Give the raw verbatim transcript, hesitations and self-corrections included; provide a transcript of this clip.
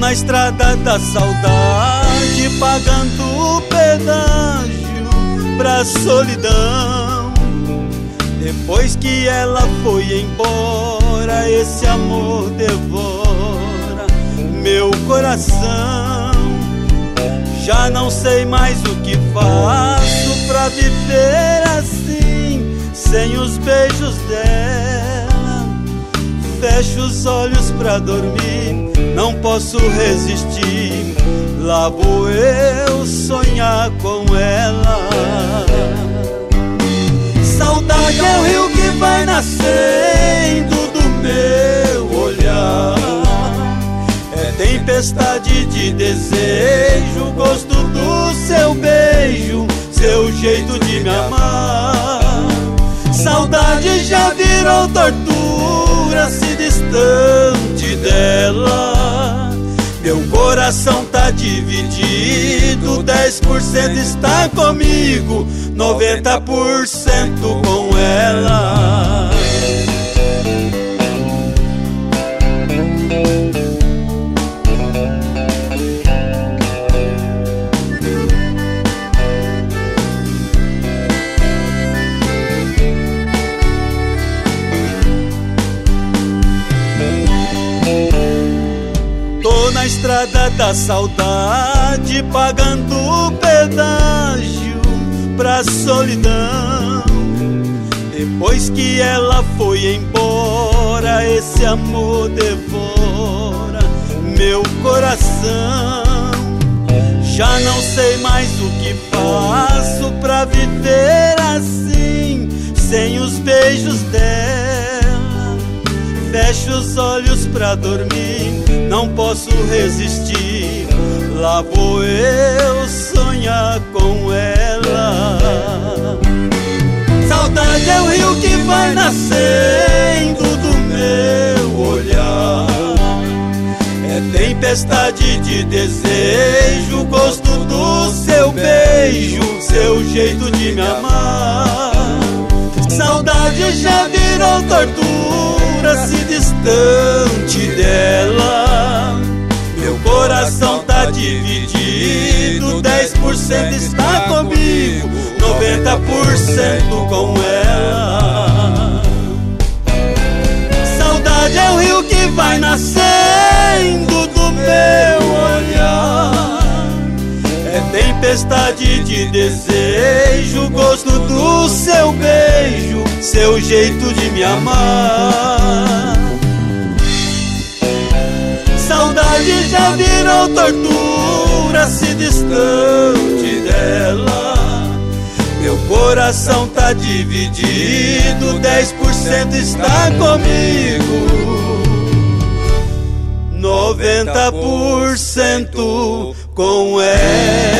na estrada da saudade, pagando o pedágio pra solidão. Depois que ela foi embora, esse amor devora meu coração. Já não sei mais o que faço pra viver assim, sem os beijos dela. Fecho os olhos pra dormir, não posso resistir. Lá vou eu sonhar com ela. Saudade é o rio que vai nascendo do meu olhar. É tempestade de desejo, gosto do seu beijo, seu jeito de me amar. Saudade já virou tortura, se distante dela. Meu coração tá dividido, dez por cento está comigo, noventa por cento com ela. Tô na estrada da saudade, pagando o pedágio pra solidão. Depois que ela foi embora, esse amor devora meu coração. Já não sei mais o que faço pra viver assim, sem os beijos dela. Fecho os olhos pra dormir, não posso resistir. Lá vou eu sonhar com ela. Saudade é o rio que vai nascendo do meu olhar. É tempestade de desejo, gosto do seu beijo, seu jeito de me amar. Saudade já virou tortura, se distante dela. Meu coração tá dividido, dez por cento está comigo, noventa por cento com ela. Saudade é o rio que vai nascendo do meu olhar. É tempestade de desejo, gosto do seu beijo, seu jeito de me amar. Saudade já virou tortura, se distante dela. Meu coração tá dividido, dez por cento está comigo, noventa por cento com ela.